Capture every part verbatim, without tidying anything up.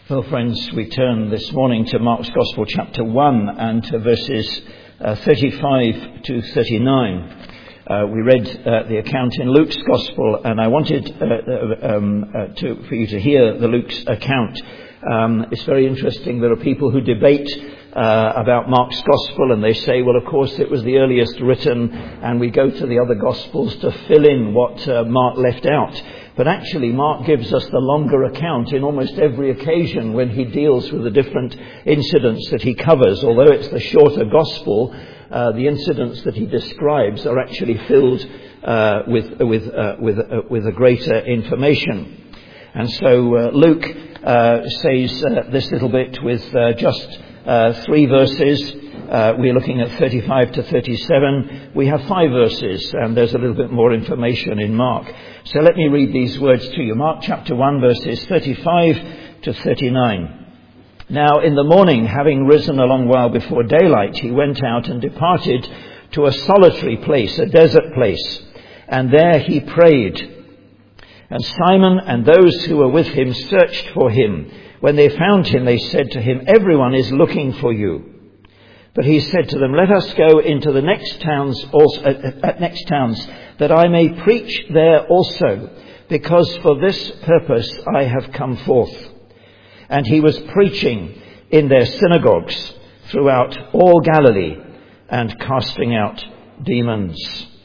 Well, friends, we turn this morning to Mark's Gospel, chapter one, and to verses uh, thirty-five to thirty-nine. Uh, we read uh, the account in Luke's Gospel, and I wanted uh, um, uh, to, for you to hear the Luke's account. Um, it's very interesting. There are people who debate uh, about Mark's Gospel, and they say, well, of course, it was the earliest written, and we go to the other Gospels to fill in what uh, Mark left out. But actually, Mark gives us the longer account in almost every occasion when he deals with the different incidents that he covers. Although it's the shorter Gospel, uh, the incidents that he describes are actually filled uh, with with uh, with uh, with a greater information. And so uh, Luke uh, says uh, this little bit with uh, just uh, three verses. Uh, we're looking at thirty-five to thirty-seven. We have five verses, and there's a little bit more information in Mark. So let me read these words to you. Mark chapter one, verses thirty-five to thirty-nine. Now in the morning, having risen a long while before daylight, he went out and departed to a solitary place, a desert place, and there he prayed. And Simon and those who were with him searched for him. When they found him, they said to him, "Everyone is looking for you." But he said to them, "Let us go into the next towns, also, uh, uh, next towns, that I may preach there also, because for this purpose I have come forth." And he was preaching in their synagogues throughout all Galilee and casting out demons.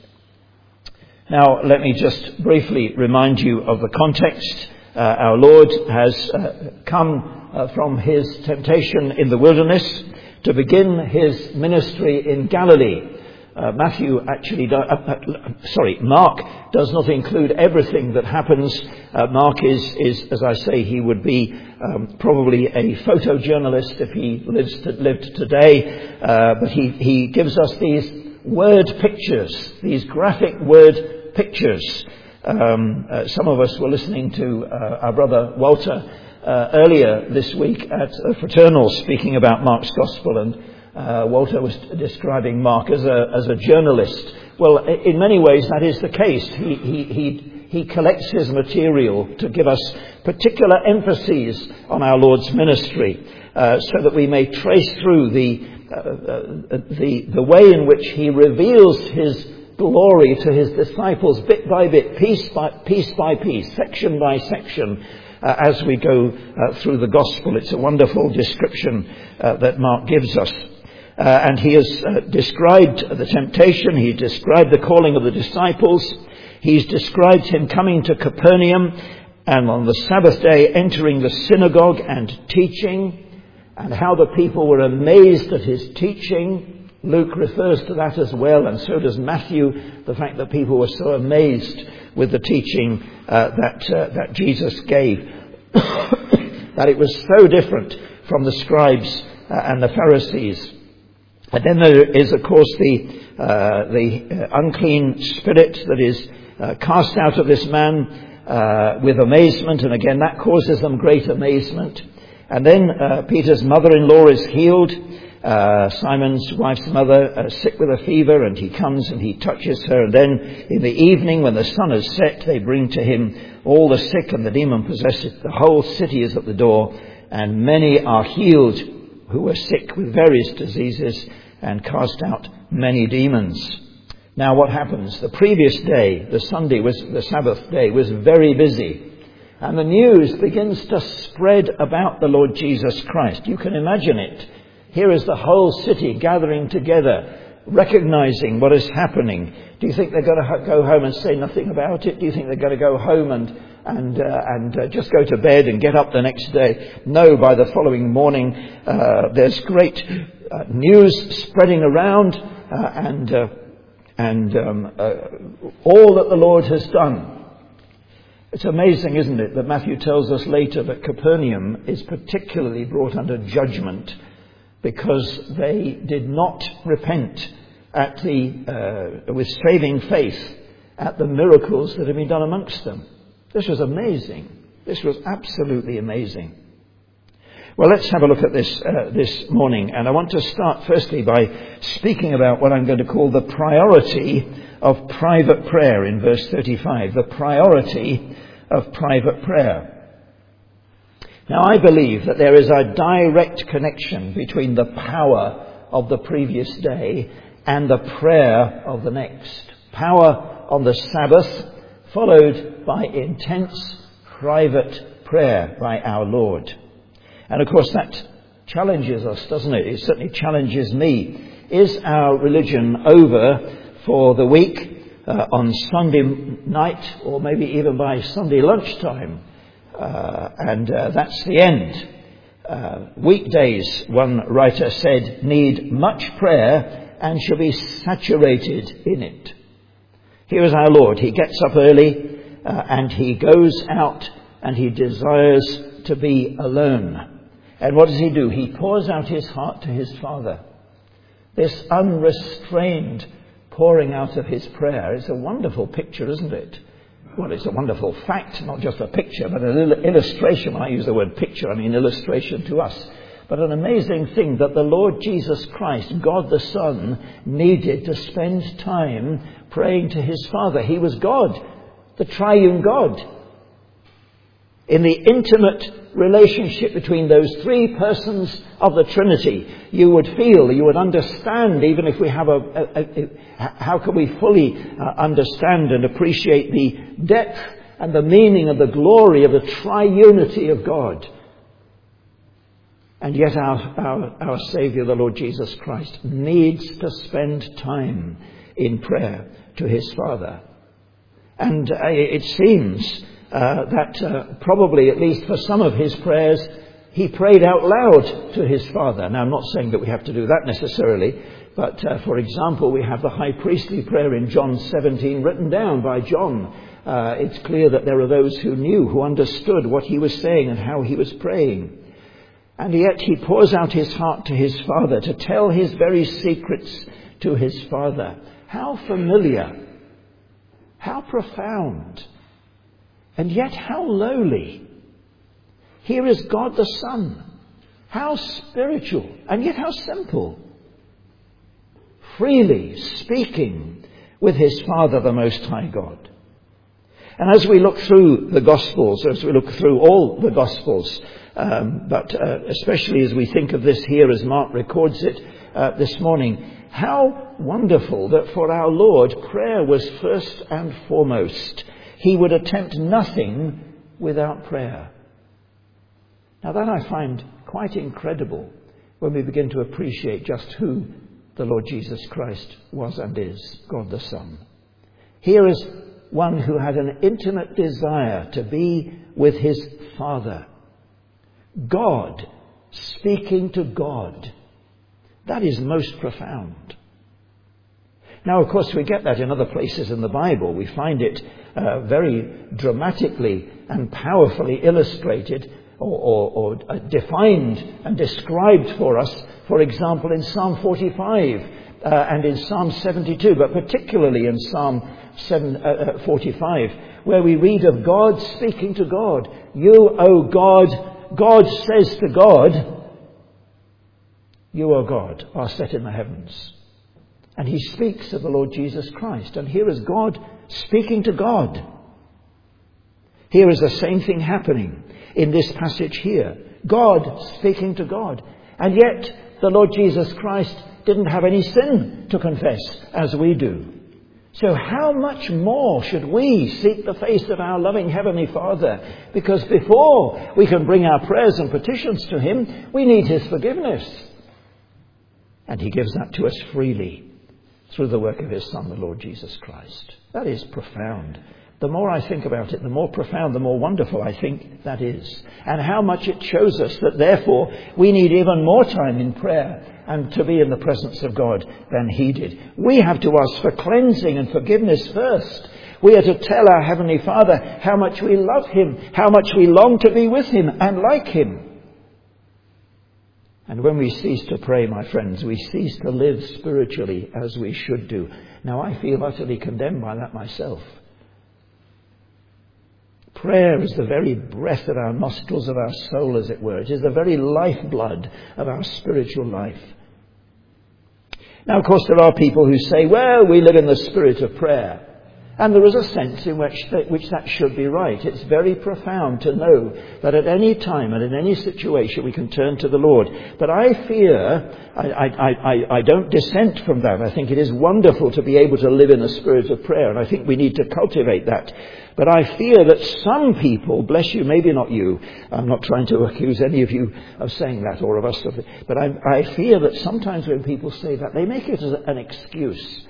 Now, let me just briefly remind you of the context. Uh, our Lord has uh, come uh, from his temptation in the wilderness to begin his ministry in Galilee. Uh, Matthew actually, do, uh, uh, sorry, Mark does not include everything that happens. Uh, Mark is, is, as I say, he would be um, probably a photojournalist if he lives to, lived today. Uh, but he, he gives us these word pictures, these graphic word pictures. Um, uh, some of us were listening to uh, our brother Walter Uh, earlier this week at a fraternal speaking about Mark's Gospel, and uh, Walter was describing Mark as a as a journalist. Well, in many ways that is the case. He he he he collects his material to give us particular emphases on our Lord's ministry, uh, so that we may trace through the uh, uh, the the way in which he reveals his glory to his disciples bit by bit, piece by piece by piece, section by section. Uh, as we go uh, through the Gospel. It's a wonderful description uh, that Mark gives us. Uh, and he has uh, described the temptation. He described the calling of the disciples. He's described him coming to Capernaum and on the Sabbath day entering the synagogue and teaching, and how the people were amazed at his teaching. Luke refers to that as well, and so does Matthew, the fact that people were so amazed with the teaching uh, that uh, that Jesus gave, that it was so different from the scribes uh, and the Pharisees. And then there is, of course, the uh, the uh, unclean spirit that is uh, cast out of this man uh, with amazement, and again that causes them great amazement. And then uh, Peter's mother-in-law is healed. Uh, Simon's wife's mother, uh, sick with a fever, and he comes and he touches her. And then in the evening, when the sun has set, they bring to him all the sick and the demon-possessed. The whole city is at the door, and many are healed who were sick with various diseases, and cast out many demons. Now what happens? The previous day, the Sunday, was the Sabbath day, was very busy. And the news begins to spread about the Lord Jesus Christ. You can imagine it. Here is the whole city gathering together, recognizing what is happening. Do you think they're going to go home and say nothing about it? Do you think they're going to go home and and uh, and uh, just go to bed and get up the next day? No, by the following morning, uh, there's great uh, news spreading around, uh, and uh, and um, uh, all that the Lord has done. It's amazing, isn't it, that Matthew tells us later that Capernaum is particularly brought under judgment, because they did not repent at the uh, with saving faith at the miracles that had been done amongst them. This was amazing. This was absolutely amazing. Well, let's have a look at this uh, this morning, and I want to start firstly by speaking about what I'm going to call the priority of private prayer in verse thirty-five. The priority of private prayer. Now, I believe that there is a direct connection between the power of the previous day and the prayer of the next. Power on the Sabbath, followed by intense private prayer by our Lord. And of course that challenges us, doesn't it? It certainly challenges me. Is our religion over for the week uh, on Sunday night, or maybe even by Sunday lunchtime? Uh, and uh, that's the end. Uh, weekdays, one writer said, need much prayer and shall be saturated in it. Here is our Lord. He gets up early uh, and he goes out and he desires to be alone. And what does he do? He pours out his heart to his Father. This unrestrained pouring out of his prayer is a wonderful picture, isn't it? Well, it's a wonderful fact, not just a picture, but an illustration. When I use the word picture, I mean illustration to us. But an amazing thing that the Lord Jesus Christ, God the Son, needed to spend time praying to his Father. He was God, the triune God. In the intimate relationship between those three persons of the Trinity, you would feel, you would understand, even if we have a, a, a, a how can we fully uh, understand and appreciate the depth and the meaning of the glory of the triunity of God. And yet our, our, our Saviour, the Lord Jesus Christ, needs to spend time in prayer to his Father. And uh, it seems Uh, that uh, probably, at least for some of his prayers, he prayed out loud to his Father. Now, I'm not saying that we have to do that necessarily, but uh, for example, we have the high priestly prayer in John seventeen written down by John. Uh, it's clear that there are those who knew, who understood what he was saying and how he was praying. And yet he pours out his heart to his Father to tell his very secrets to his Father. How familiar, how profound, and yet how lowly. Here is God the Son. How spiritual, and yet how simple. Freely speaking with his Father, the Most High God. And as we look through the Gospels, as we look through all the Gospels, um, but uh, especially as we think of this here as Mark records it uh, this morning, how wonderful that for our Lord prayer was first and foremost. He would attempt nothing without prayer. Now that I find quite incredible when we begin to appreciate just who the Lord Jesus Christ was and is, God the Son. Here is one who had an intimate desire to be with his Father. God speaking to God. That is most profound. Now, of course, we get that in other places in the Bible. We find it uh, very dramatically and powerfully illustrated or, or, or uh, defined and described for us, for example, in Psalm forty-five uh, and in Psalm seventy-two, but particularly in Psalm forty-five, where we read of God speaking to God. You, O God, God says to God, you, O God, are set in the heavens. And he speaks of the Lord Jesus Christ. And here is God speaking to God. Here is the same thing happening in this passage here. God speaking to God. And yet the Lord Jesus Christ didn't have any sin to confess as we do. So how much more should we seek the face of our loving Heavenly Father? Because before we can bring our prayers and petitions to him, we need his forgiveness. And he gives that to us freely through the work of his Son, the Lord Jesus Christ. That is profound. The more I think about it, the more profound, the more wonderful I think that is. And how much it shows us that therefore we need even more time in prayer and to be in the presence of God than he did. We have to ask for cleansing and forgiveness first. We are to tell our Heavenly Father how much we love him, how much we long to be with him and like him. And when we cease to pray, my friends, we cease to live spiritually as we should do. Now, I feel utterly condemned by that myself. Prayer is the very breath of our nostrils of our soul, as it were. It is the very lifeblood of our spiritual life. Now, of course, there are people who say, well, we live in the spirit of prayer. And there is a sense in which that, which that should be right. It's very profound to know that at any time and in any situation we can turn to the Lord. But I fear, I, I, I, I don't dissent from that. I think it is wonderful to be able to live in a spirit of prayer, and I think we need to cultivate that. But I fear that some people, bless you, maybe not you, I'm not trying to accuse any of you of saying that or of us, but I, I fear that sometimes when people say that, they make it as an excuse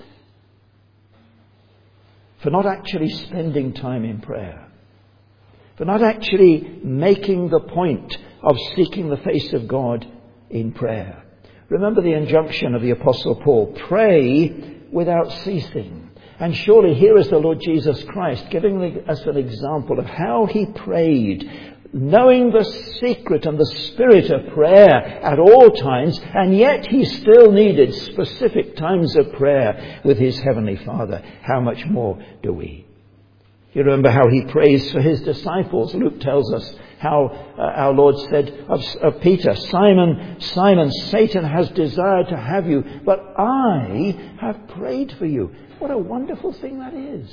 for not actually spending time in prayer, for not actually making the point of seeking the face of God in prayer. Remember the injunction of the Apostle Paul, pray without ceasing. And surely here is the Lord Jesus Christ giving us an example of how he prayed, knowing the secret and the spirit of prayer at all times, and yet he still needed specific times of prayer with his Heavenly Father. How much more do we? You remember how he prays for his disciples. Luke tells us how uh, our Lord said of, of Peter, Simon, Simon, Satan has desired to have you, but I have prayed for you. What a wonderful thing that is.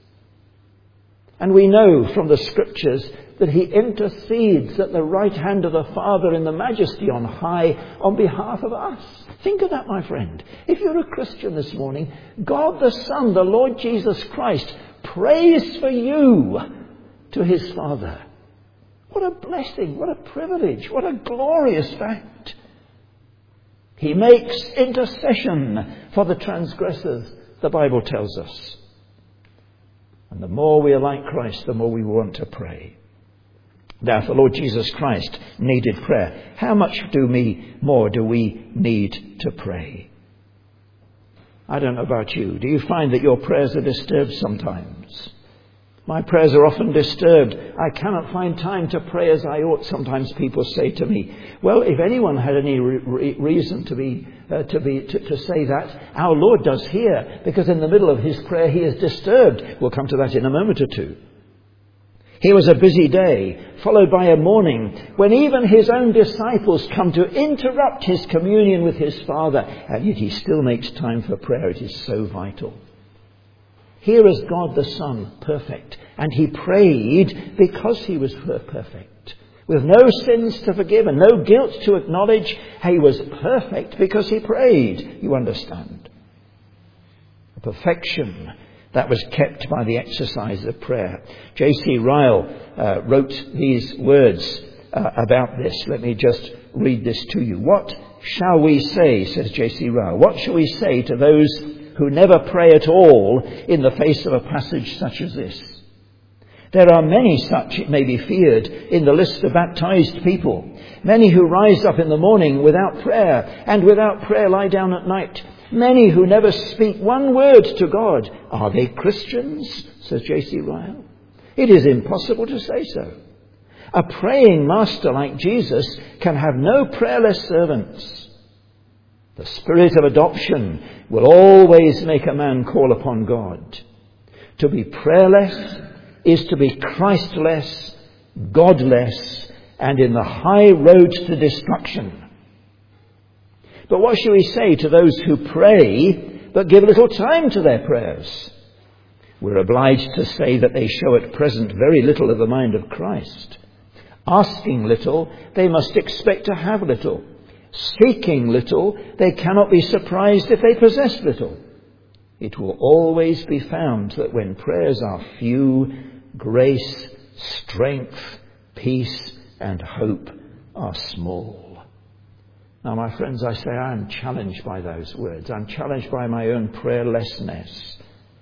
And we know from the Scriptures that he intercedes at the right hand of the Father in the majesty on high on behalf of us. Think of that, my friend. If you're a Christian this morning, God the Son, the Lord Jesus Christ, prays for you to his Father. What a blessing, what a privilege, what a glorious fact. He makes intercession for the transgressors, the Bible tells us. And the more we are like Christ, the more we want to pray. Now, if the Lord Jesus Christ needed prayer, how much do we more do we need to pray? I don't know about you. Do you find that your prayers are disturbed sometimes? My prayers are often disturbed. I cannot find time to pray as I ought. Sometimes people say to me, well, if anyone had any re- reason to be uh, to be to, to say that, our Lord does here, because in the middle of his prayer he is disturbed. We'll come to that in a moment or two. Here was a busy day, followed by a morning, when even his own disciples come to interrupt his communion with his Father, and yet he still makes time for prayer. It is so vital. Here is God the Son, perfect, and he prayed because he was perfect, with no sins to forgive and no guilt to acknowledge. He was perfect because he prayed, you understand. A perfection that was kept by the exercise of prayer. J C Ryle uh, wrote these words uh, about this. Let me just read this to you. What shall we say, says J C Ryle, what shall we say to those who never pray at all in the face of a passage such as this? There are many such, it may be feared, in the list of baptized people. Many who rise up in the morning without prayer, and without prayer lie down at night. Many who never speak one word to God. Are they Christians? Says J C Ryle. It is impossible to say so. A praying master like Jesus can have no prayerless servants. The spirit of adoption will always make a man call upon God. To be prayerless is to be Christless, Godless, and in the high road to destruction. But what shall we say to those who pray but give little time to their prayers? We're obliged to say that they show at present very little of the mind of Christ. Asking little, they must expect to have little. Seeking little, they cannot be surprised if they possess little. It will always be found that when prayers are few, grace, strength, peace, and hope are small. Now, my friends, I say I am challenged by those words. I'm challenged by my own prayerlessness.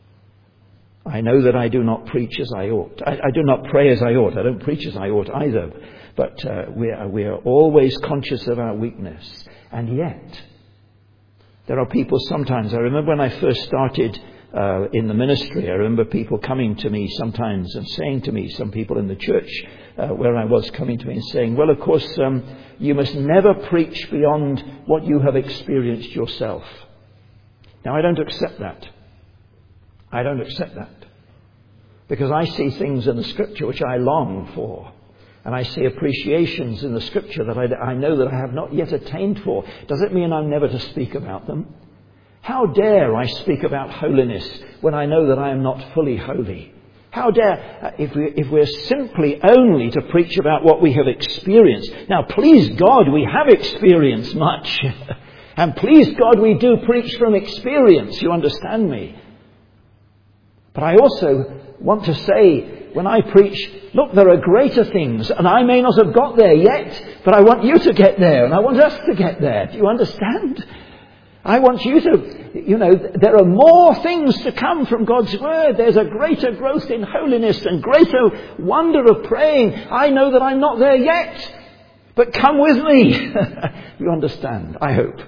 I know that I do not preach as I ought. I, I do not pray as I ought. I don't preach as I ought either. But uh, we are, we are always conscious of our weakness. And yet, there are people sometimes. I remember when I first started uh, in the ministry, I remember people coming to me sometimes and saying to me, some people in the church uh, where I was coming to me and saying, well, of course, um, you must never preach beyond what you have experienced yourself. Now, I don't accept that. I don't accept that. Because I see things in the Scripture which I long for. And I see appreciations in the Scripture that I, I know that I have not yet attained for. Does it mean I'm never to speak about them? How dare I speak about holiness when I know that I am not fully holy? How dare, uh, if, we, if we're simply only to preach about what we have experienced. Now, please God, we have experienced much. And please God, we do preach from experience, you understand me. But I also want to say, when I preach, look, there are greater things, and I may not have got there yet, but I want you to get there, and I want us to get there. Do you understand? I want you to, you know, there are more things to come from God's Word. There's a greater growth in holiness and greater wonder of praying. I know that I'm not there yet, but come with me. You understand, I hope.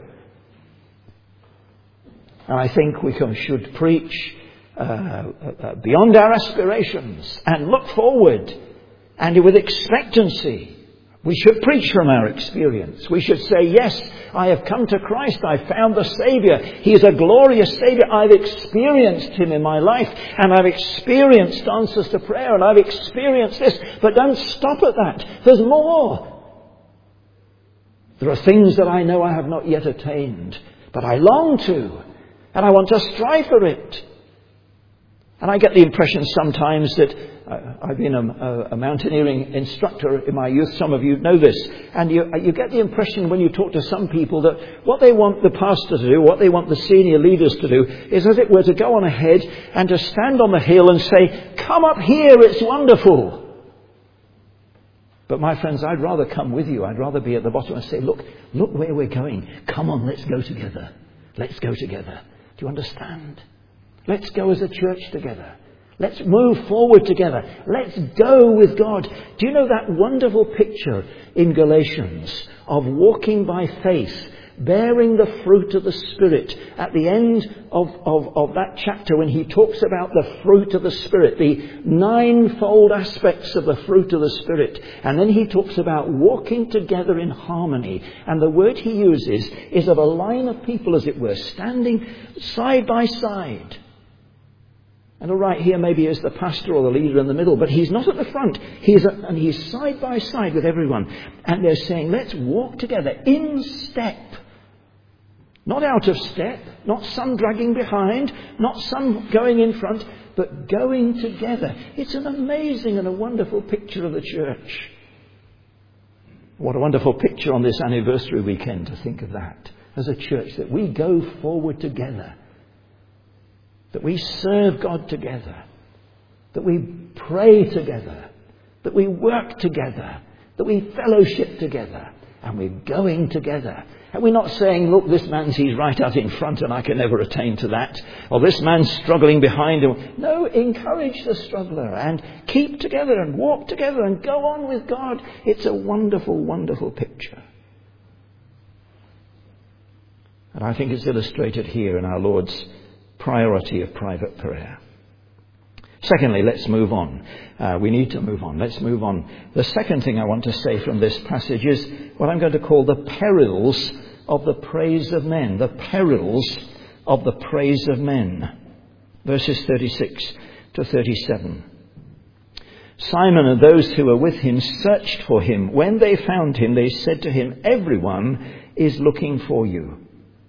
And I think we can, should preach uh, uh, beyond our aspirations and look forward and with expectancy. We should preach from our experience. We should say, yes, I have come to Christ. I've found the Saviour. He is a glorious Saviour. I've experienced Him in my life. And I've experienced answers to prayer. And I've experienced this. But don't stop at that. There's more. There are things that I know I have not yet attained. But I long to. And I want to strive for it. And I get the impression sometimes that uh, I've been a, a mountaineering instructor in my youth. Some of you know this. And you, you get the impression when you talk to some people that what they want the pastor to do, what they want the senior leaders to do, is as it were to go on ahead and to stand on the hill and say, come up here, it's wonderful. But my friends, I'd rather come with you. I'd rather be at the bottom and say, look, look where we're going. Come on, let's go together. Let's go together. Do you understand? Let's go as a church together. Let's move forward together. Let's go with God. Do you know that wonderful picture in Galatians of walking by faith, bearing the fruit of the Spirit at the end of, of, of that chapter when he talks about the fruit of the Spirit, the ninefold aspects of the fruit of the Spirit. And then he talks about walking together in harmony. And the word he uses is of a line of people, as it were, standing side by side. And all right, here maybe is the pastor or the leader in the middle, but he's not at the front. He's at, and he's side by side with everyone. And they're saying, let's walk together in step. Not out of step, not some dragging behind, not some going in front, but going together. It's an amazing and a wonderful picture of the church. What a wonderful picture on this anniversary weekend to think of that. As a church, that we go forward together. That we serve God together. That we pray together. That we work together. That we fellowship together. And we're going together. And we're not saying, look, this man sees right out in front and I can never attain to that. Or this man's struggling behind him. No, encourage the struggler and keep together and walk together and go on with God. It's a wonderful, wonderful picture. And I think it's illustrated here in our Lord's priority of private prayer. Secondly, let's move on. Uh, we need to move on. Let's move on. The second thing I want to say from this passage is what I'm going to call the perils of the praise of men. The perils of the praise of men. Verses thirty-six to thirty-seven. Simon and those who were with him searched for him. When they found him, they said to him, everyone is looking for you.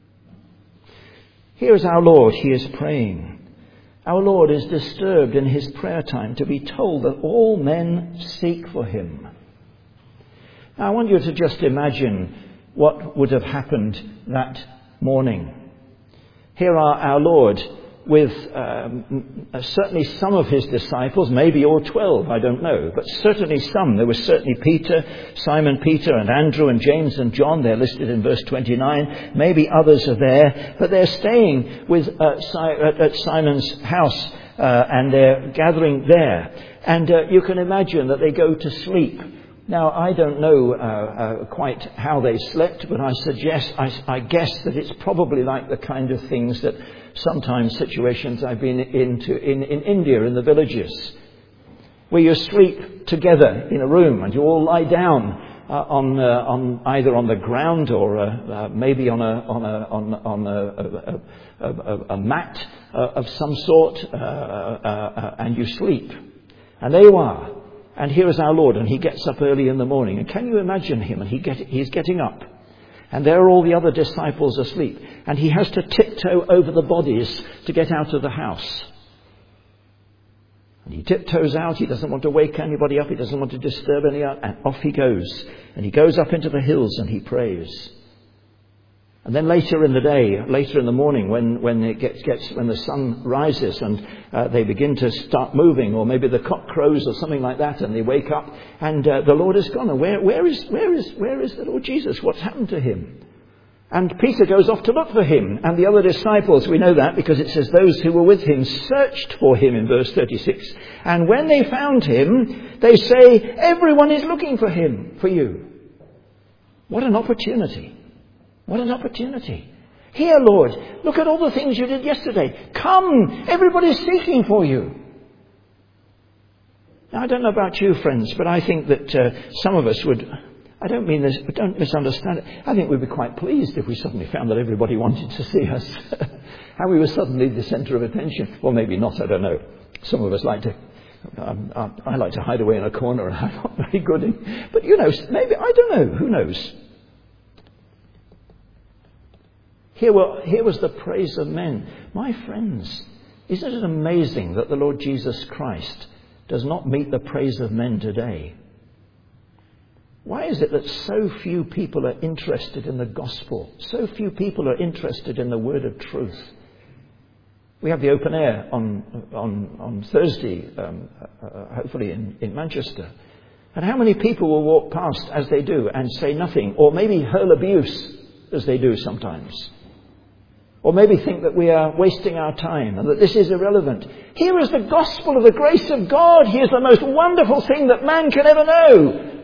Here is our Lord. He is praying. Our Lord is disturbed in his prayer time to be told that all men seek for him. Now, I want you to just imagine what would have happened that morning. Here are our Lord with um, certainly some of his disciples, maybe all twelve, I don't know, but certainly some. There was certainly Peter, Simon Peter and Andrew and James and John. They're listed in verse twenty-nine. Maybe others are there, but they're staying with uh, si- at Simon's house uh, and they're gathering there. And uh, you can imagine that they go to sleep. Now, I don't know uh, uh, quite how they slept, but I suggest, I, I guess that it's probably like the kind of things that sometimes situations I've been into in, in India, in the villages, where you sleep together in a room and you all lie down uh, on uh, on either on the ground or uh, uh, maybe on a on a on, on a, a, a, a, a mat uh, of some sort, uh, uh, uh, and you sleep. And there you are. And here is our Lord, and he gets up early in the morning. And can you imagine him? And he get, he's getting up. And there are all the other disciples asleep. And he has to tiptoe over the bodies to get out of the house. And he tiptoes out. He doesn't want to wake anybody up. He doesn't want to disturb anyone. And off he goes. And he goes up into the hills and he prays. And then later in the day, later in the morning, when, when it gets, gets when the sun rises and uh, they begin to start moving, or maybe the cock crows or something like that, and they wake up and uh, the Lord is gone. And where, where is where is where is the Lord Jesus? What's happened to him? And Peter goes off to look for him, and the other disciples, we know that because it says those who were with him searched for him in verse thirty-six. And when they found him, they say, everyone is looking for him, for you. What an opportunity. What an opportunity. Here, Lord, look at all the things you did yesterday. Come, everybody's seeking for you. Now, I don't know about you, friends, but I think that uh, some of us would, I don't mean this, but don't misunderstand it. I think we'd be quite pleased if we suddenly found that everybody wanted to see us. And we were suddenly the centre of attention. Well, maybe not, I don't know. Some of us like to, um, I like to hide away in a corner and I'm not very good in, but you know, maybe, I don't know, who knows? Here, were, here was the praise of men. My friends, isn't it amazing that the Lord Jesus Christ does not meet the praise of men today? Why is it that so few people are interested in the gospel? So few people are interested in the word of truth? We have the open air on on, on Thursday, um, uh, hopefully in, in Manchester. And how many people will walk past as they do and say nothing, or maybe hurl abuse as they do sometimes? Or maybe think that we are wasting our time and that this is irrelevant. Here is the gospel of the grace of God. Here's the most wonderful thing that man can ever know.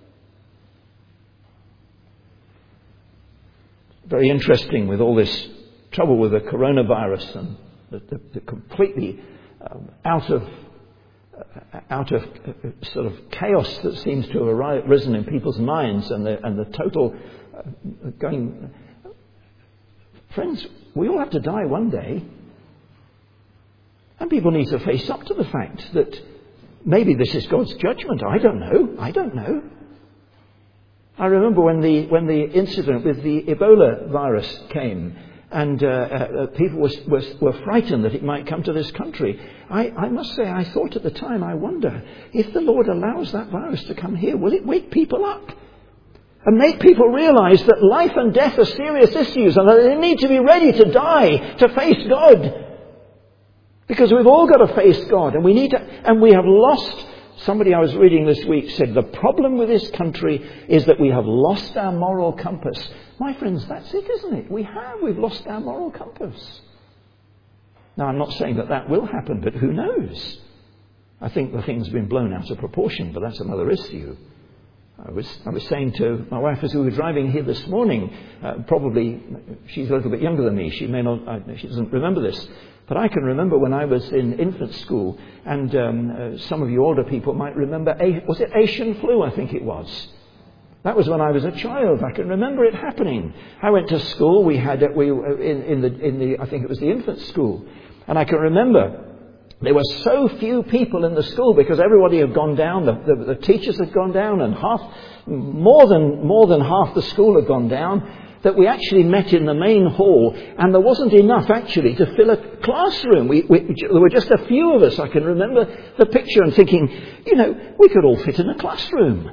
Very interesting with all this trouble with the coronavirus and the, the, the completely um, out of uh, out of uh, sort of chaos that seems to have arisen in people's minds, and the and the total uh, going. Friends, we all have to die one day. And people need to face up to the fact that maybe this is God's judgment. I don't know. I don't know. I remember when the when the incident with the Ebola virus came, and uh, uh, people was, was, were frightened that it might come to this country. I, I must say, I thought at the time, I wonder, if the Lord allows that virus to come here, will it wake people up? And make people realize that life and death are serious issues and that they need to be ready to die, to face God. Because we've all got to face God, and we need to, and we have lost, somebody I was reading this week said, the problem with this country is that we have lost our moral compass. My friends, that's it, isn't it? We have, we've lost our moral compass. Now, I'm not saying that that will happen, but who knows? I think the thing's been blown out of proportion, but that's another issue. I was I was saying to my wife as we were driving here this morning, uh, probably she's a little bit younger than me. She may not, uh, she doesn't remember this, but I can remember when I was in infant school, and um, uh, some of you older people might remember. A, was it Asian flu? I think it was. That was when I was a child. I can remember it happening. I went to school. We had it. We in, in the in the I think it was the infant school, and I can remember. There were so few people in the school because everybody had gone down. The, the, the teachers had gone down, and half, more than more than half the school had gone down. That we actually met in the main hall, and there wasn't enough actually to fill a classroom. We, we, there were just a few of us. I can remember the picture and thinking, you know, we could all fit in a classroom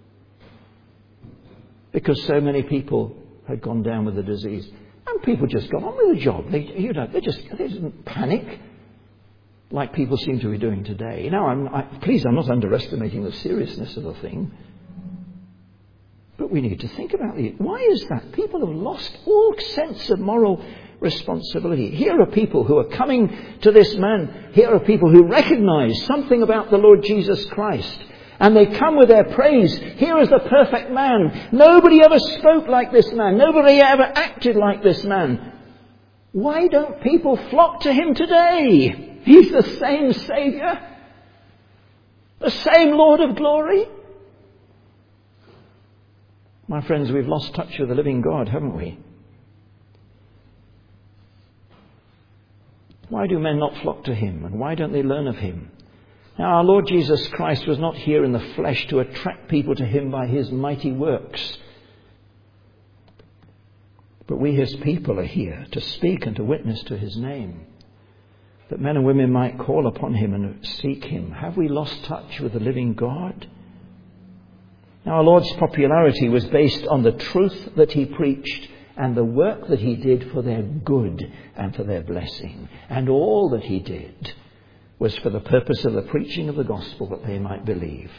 because so many people had gone down with the disease, and people just got on with the job. They, you know, they just they didn't panic like people seem to be doing today. Now, I'm, I, please, I'm not underestimating the seriousness of the thing. But we need to think about it. Why is that? People have lost all sense of moral responsibility. Here are people who are coming to this man. Here are people who recognize something about the Lord Jesus Christ. And they come with their praise. Here is the perfect man. Nobody ever spoke like this man. Nobody ever acted like this man. Why don't people flock to him today? He's the same Saviour, the same Lord of glory. My friends, we've lost touch with the living God, haven't we? Why do men not flock to him, and why don't they learn of him? Now, our Lord Jesus Christ was not here in the flesh to attract people to him by his mighty works. But we, his people, are here to speak and to witness to his name, that men and women might call upon him and seek him. Have we lost touch with the living God? Now, our Lord's popularity was based on the truth that he preached and the work that he did for their good and for their blessing. And all that he did was for the purpose of the preaching of the gospel, that they might believe.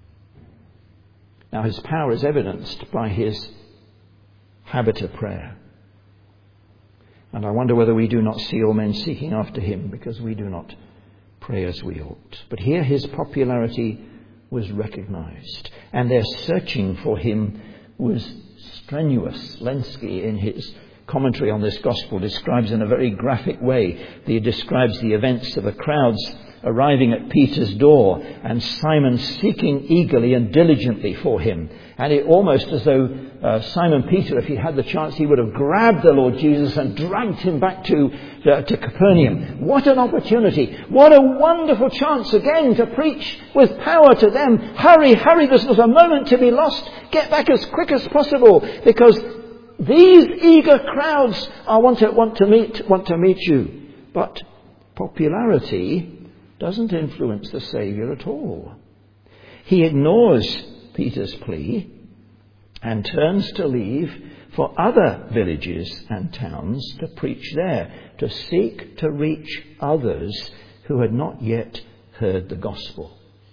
Now, his power is evidenced by his habit of prayer. And I wonder whether we do not see all men seeking after him because we do not pray as we ought. But here his popularity was recognized, and their searching for him was strenuous. Lenski, in his commentary on this gospel, describes in a very graphic way. He describes the events of the crowds arriving at Peter's door and Simon seeking eagerly and diligently for him. And it almost as though uh, Simon Peter, if he had the chance, he would have grabbed the Lord Jesus and dragged him back to, uh, to Capernaum. What an opportunity. What a wonderful chance again to preach with power to them. Hurry, hurry, there's not a moment to be lost. Get back as quick as possible, because these eager crowds are want to, want to meet, want to meet you. But popularity doesn't influence the Saviour at all. He ignores Peter's plea and turns to leave for other villages and towns to preach there, to seek to reach others who had not yet heard the gospel.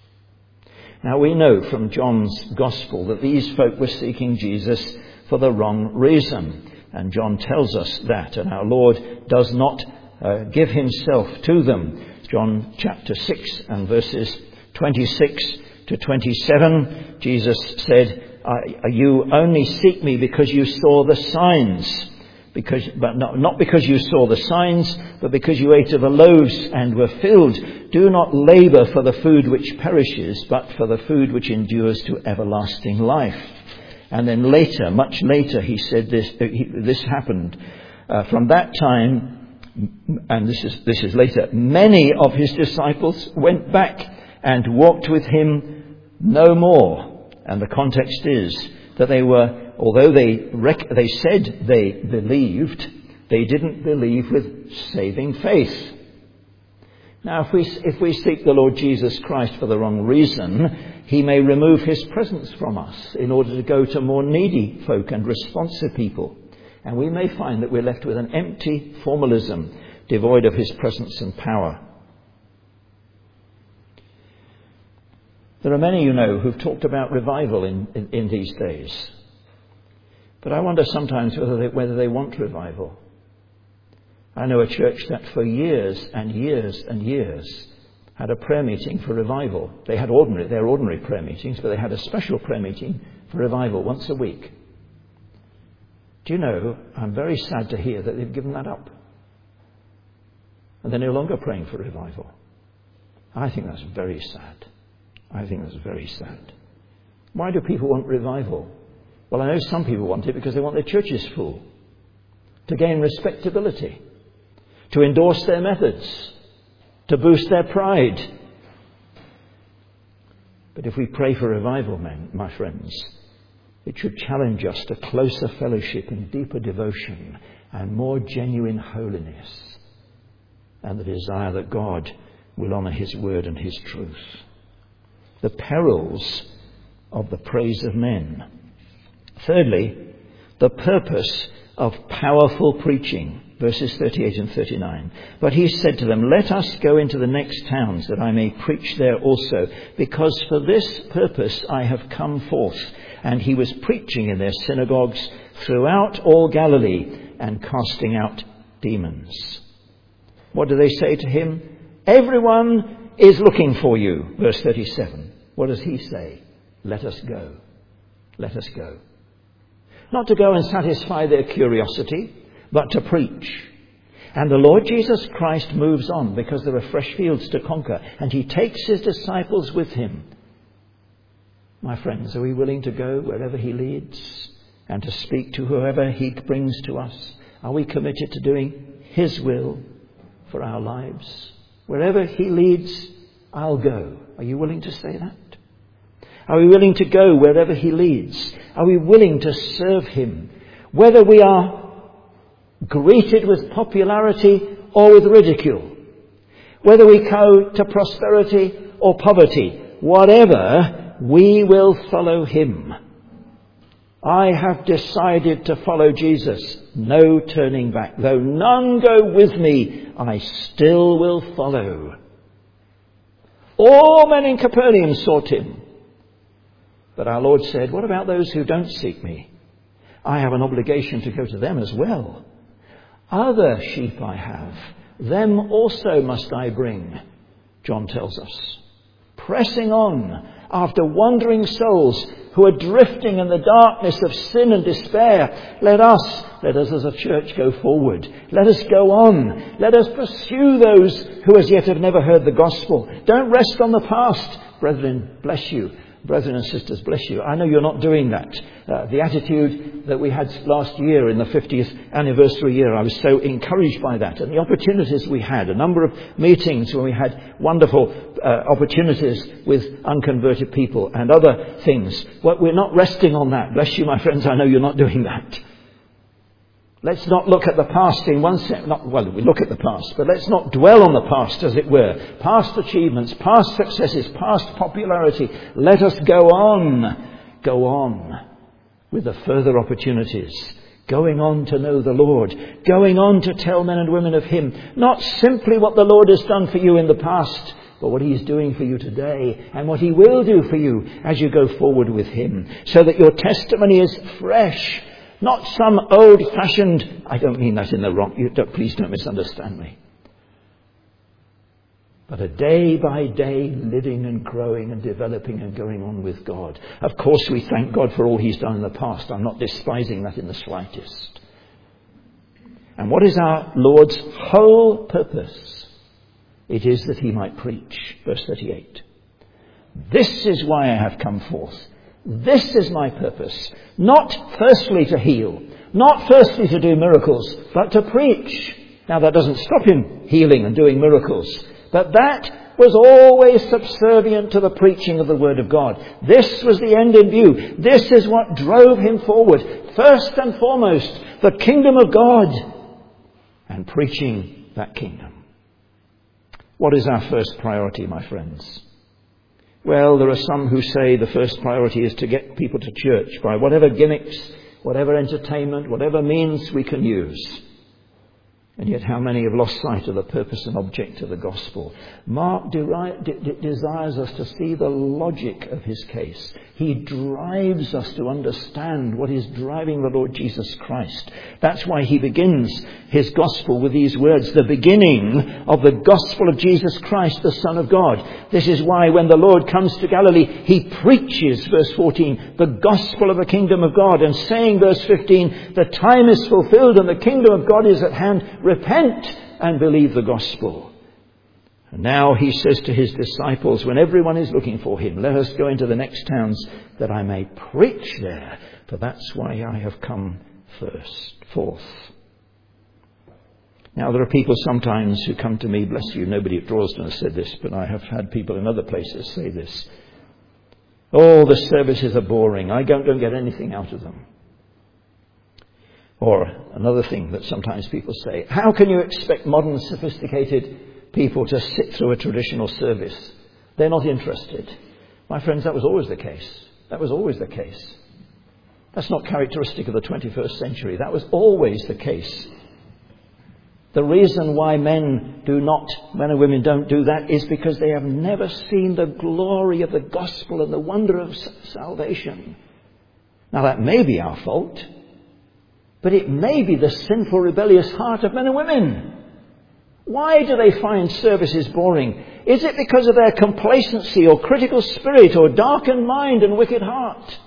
Now, we know from John's gospel that these folk were seeking Jesus for the wrong reason, and John tells us that, and our Lord does not uh, give himself to them. John chapter six and verses twenty-six to twenty-seven, Jesus said, you only seek me because you saw the signs, because, but not, not because you saw the signs, but because you ate of the loaves and were filled. Do not labour for the food which perishes, but for the food which endures to everlasting life. And then later, much later, he said this, he, this happened. Uh, from that time, and this is, this is later, many of his disciples went back and walked with him no more. And the context is that they were, although they rec- they said they believed, they didn't believe with saving faith. Now, if we, if we seek the Lord Jesus Christ for the wrong reason, he may remove his presence from us in order to go to more needy folk and responsive people. And we may find that we're left with an empty formalism, devoid of his presence and power. There are many, you know, who've talked about revival in, in, in these days. But I wonder sometimes whether they, whether they want revival. I know a church that for years and years and years had a prayer meeting for revival. They had ordinary, their ordinary prayer meetings, but they had a special prayer meeting for revival once a week. Do you know, I'm very sad to hear that they've given that up. And they're no longer praying for revival. I think that's very sad. I think that's very sad. Why do people want revival? Well, I know some people want it because they want their churches full, to gain respectability, to endorse their methods, to boost their pride. But if we pray for revival, men, my friends, it should challenge us to closer fellowship and deeper devotion and more genuine holiness, and the desire that God will honour his word and his truth. The perils of the praise of men. Thirdly, the purpose of powerful preaching. Verses thirty-eight and thirty-nine. But he said to them, let us go into the next towns, that I may preach there also, because for this purpose I have come forth. And he was preaching in their synagogues throughout all Galilee and casting out demons. What do they say to him? Everyone is looking for you. Verse thirty-seven. What does he say? Let us go. Let us go. Not to go and satisfy their curiosity, but to preach. And the Lord Jesus Christ moves on because there are fresh fields to conquer, and he takes his disciples with him. My friends, are we willing to go wherever he leads and to speak to whoever he brings to us? Are we committed to doing his will for our lives? Wherever he leads, I'll go. Are you willing to say that? Are we willing to go wherever he leads? Are we willing to serve him? Whether we are greeted with popularity or with ridicule, whether we go to prosperity or poverty, whatever, we will follow him. I have decided to follow Jesus. No turning back. Though none go with me, I still will follow. All men in Capernaum sought him. But our Lord said, what about those who don't seek me? I have an obligation to go to them as well. Other sheep I have, them also must I bring, John tells us. Pressing on after wandering souls who are drifting in the darkness of sin and despair. Let us, let us as a church go forward. Let us go on. Let us pursue those who as yet have never heard the gospel. Don't rest on the past. Brethren, bless you. Brethren and sisters, bless you. I know you're not doing that. Uh, the attitude that we had last year in the fiftieth anniversary year, I was so encouraged by that. And the opportunities we had, a number of meetings where we had wonderful uh, opportunities with unconverted people and other things. Well, we're not resting on that. Bless you, my friends, I know you're not doing that. Let's not look at the past in one sense. Not, well, we look at the past, but let's not dwell on the past, as it were. Past achievements, past successes, past popularity. Let us go on, go on with the further opportunities. Going on to know the Lord. Going on to tell men and women of him. Not simply what the Lord has done for you in the past, but what he is doing for you today and what he will do for you as you go forward with him. So that your testimony is fresh. Not some old-fashioned, I don't mean that in the wrong, you don't, please don't misunderstand me. But a day-by-day living and growing and developing and going on with God. Of course we thank God for all he's done in the past. I'm not despising that in the slightest. And what is our Lord's whole purpose? It is that he might preach. Verse thirty-eight. This is why I have come forth. This is my purpose. Not firstly to heal. Not firstly to do miracles, but to preach. Now that doesn't stop him healing and doing miracles. But that was always subservient to the preaching of the Word of God. This was the end in view. This is what drove him forward. First and foremost, the kingdom of God and preaching that kingdom. What is our first priority, my friends? Well, there are some who say the first priority is to get people to church by whatever gimmicks, whatever entertainment, whatever means we can use. And yet how many have lost sight of the purpose and object of the gospel? Mark deri- de- de- desires us to see the logic of his case. He drives us to understand what is driving the Lord Jesus Christ. That's why he begins his gospel with these words, the beginning of the gospel of Jesus Christ, the Son of God. This is why when the Lord comes to Galilee, he preaches, verse fourteen, the gospel of the kingdom of God. And saying, verse fifteen, the time is fulfilled and the kingdom of God is at hand. Repent and believe the gospel. And now he says to his disciples, when everyone is looking for him, let us go into the next towns that I may preach there. For that's why I have come first, forth. Now there are people sometimes who come to me, bless you, nobody at Drawston has said this, but I have had people in other places say this. Oh, the services are boring. I don't, don't get anything out of them. Or another thing that sometimes people say, how can you expect modern sophisticated people to sit through a traditional service? They're not interested. My friends, that was always the case. That was always the case. That's not characteristic of the twenty-first century. That was always the case. The reason why men do not, men and women don't do that is because they have never seen the glory of the gospel and the wonder of salvation. Now that may be our fault. But it may be the sinful, rebellious heart of men and women. Why do they find services boring? Is it because of their complacency or critical spirit or darkened mind and wicked heart?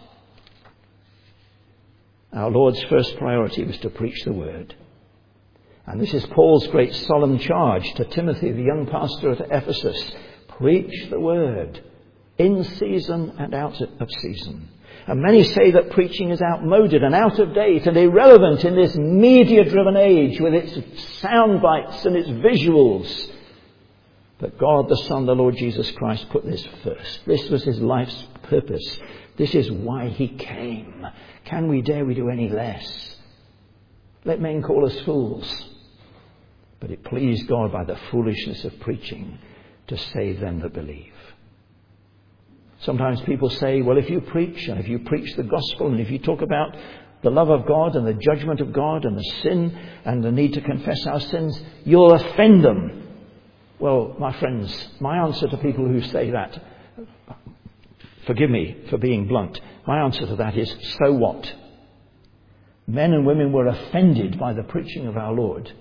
Our Lord's first priority was to preach the word. And this is Paul's great solemn charge to Timothy, the young pastor at Ephesus. Preach the word in season and out of season. And many say that preaching is outmoded and out of date and irrelevant in this media-driven age with its sound bites and its visuals. But God the Son, the Lord Jesus Christ, put this first. This was his life's purpose. This is why he came. Can we, dare we do any less? Let men call us fools. But it pleased God by the foolishness of preaching to save them that believe. Sometimes people say, well, if you preach, and if you preach the gospel, and if you talk about the love of God and the judgment of God and the sin and the need to confess our sins, you'll offend them. Well, my friends, my answer to people who say that, forgive me for being blunt, my answer to that is, so what? Men and women were offended by the preaching of our Lord.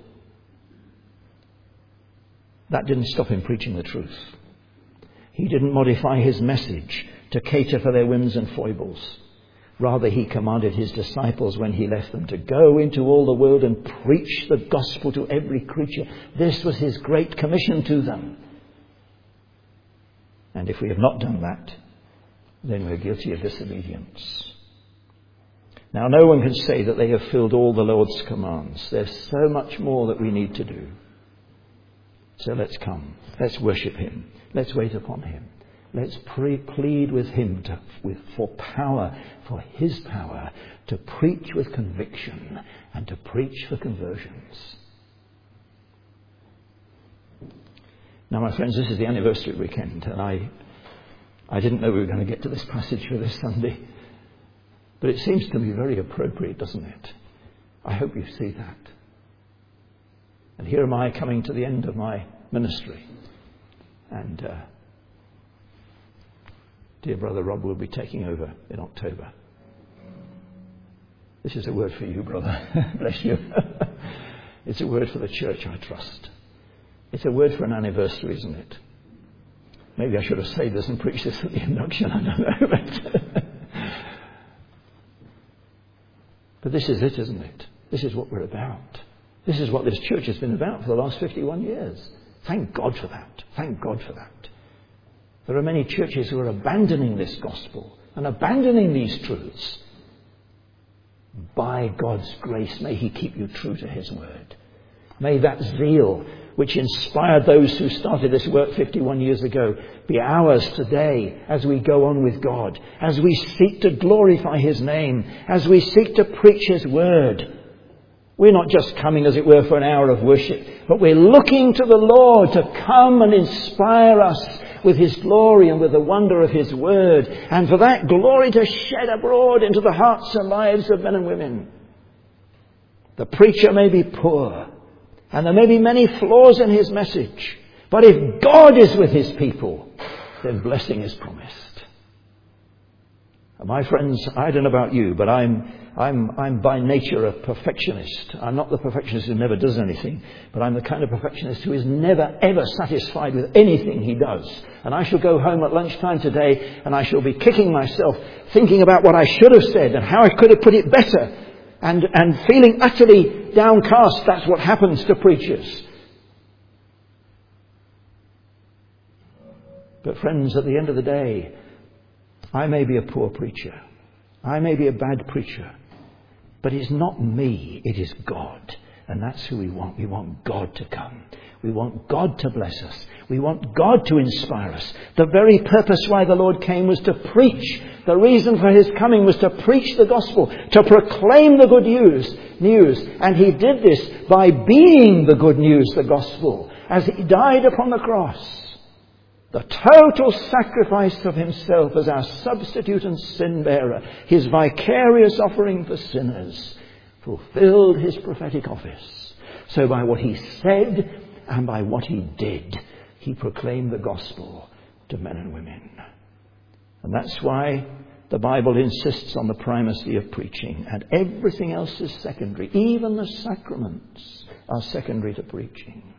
That didn't stop him preaching the truth. He didn't modify his message to cater for their whims and foibles. Rather, he commanded his disciples when he left them to go into all the world and preach the gospel to every creature. This was his great commission to them. And if we have not done that, then we're guilty of disobedience. Now, no one can say that they have filled all the Lord's commands. There's so much more that we need to do. So let's come. Let's worship him. Let's wait upon him. Let's pray, plead with him to, with, for power, for his power, to preach with conviction and to preach for conversions. Now, my friends, this is the anniversary weekend, and I, I didn't know we were going to get to this passage for this Sunday. But it seems to be very appropriate, doesn't it? I hope you see that. And here am I coming to the end of my ministry. And uh, dear brother Rob will be taking over in October. This is a word for you, brother. Bless you. It's a word for the church, I trust. It's a word for an anniversary, isn't it? Maybe I should have saved this and preached this at the induction. I don't know. But, but this is it, isn't it? This is what we're about. This is what this church has been about for the last fifty-one years. Thank God for that. Thank God for that. There are many churches who are abandoning this gospel and abandoning these truths. By God's grace, may he keep you true to his word. May that zeal which inspired those who started this work fifty-one years ago be ours today as we go on with God, as we seek to glorify his name, as we seek to preach his word. We're not just coming, as it were, for an hour of worship, but we're looking to the Lord to come and inspire us with his glory and with the wonder of his word, and for that glory to shed abroad into the hearts and lives of men and women. The preacher may be poor, and there may be many flaws in his message, but if God is with his people, then blessing is promised. And my friends, I don't know about you, but I'm I'm I'm by nature a perfectionist. I'm not the perfectionist who never does anything, but I'm the kind of perfectionist who is never ever satisfied with anything he does. And I shall go home at lunchtime today and I shall be kicking myself, thinking about what I should have said and how I could have put it better, and, and feeling utterly downcast. That's what happens to preachers. But friends, at the end of the day, I may be a poor preacher. I may be a bad preacher. But it's not me, it is God. And that's who we want. We want God to come. We want God to bless us. We want God to inspire us. The very purpose why the Lord came was to preach. The reason for his coming was to preach the gospel, to proclaim the good news. news. And he did this by being the good news, the gospel, as he died upon the cross. The total sacrifice of himself as our substitute and sin bearer, his vicarious offering for sinners, fulfilled his prophetic office. So by what he said and by what he did, he proclaimed the gospel to men and women. And that's why the Bible insists on the primacy of preaching, and everything else is secondary. Even the sacraments are secondary to preaching.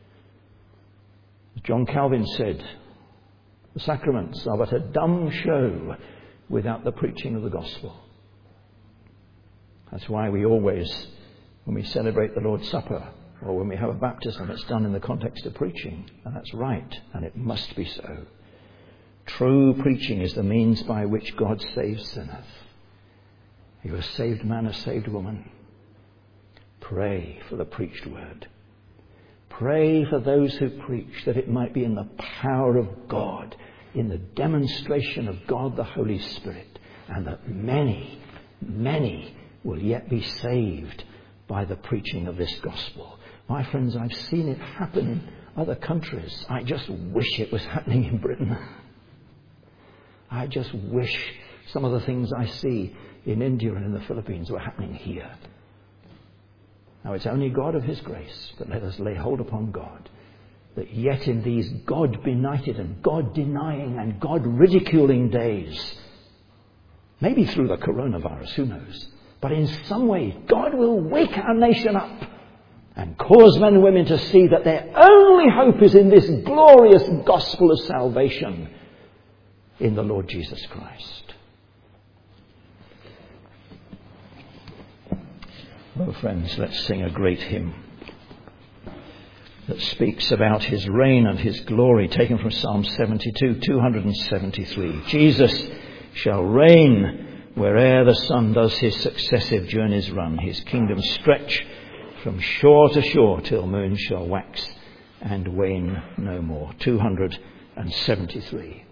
John Calvin said, the sacraments are but a dumb show without the preaching of the gospel. That's why we always, when we celebrate the Lord's Supper or when we have a baptism, it's done in the context of preaching. And that's right, and it must be so. True preaching is the means by which God saves sinners. You a saved man, a saved woman. Pray for the preached word. Pray for those who preach, that it might be in the power of God, in the demonstration of God the Holy Spirit, and that many, many will yet be saved by the preaching of this gospel. My friends, I've seen it happen in other countries. I just wish it was happening in Britain. I just wish some of the things I see in India and in the Philippines were happening here. Now, it's only God of his grace, but let us lay hold upon God, that yet in these God-benighted and God-denying and God-ridiculing days, maybe through the coronavirus, who knows, but in some way God will wake our nation up and cause men and women to see that their only hope is in this glorious gospel of salvation in the Lord Jesus Christ. Oh, friends, let's sing a great hymn that speaks about his reign and his glory, taken from Psalm seventy-two, two seventy-three. Jesus shall reign where'er the sun does his successive journeys run. His kingdom stretch from shore to shore till moon shall wax and wane no more. two seventy-three.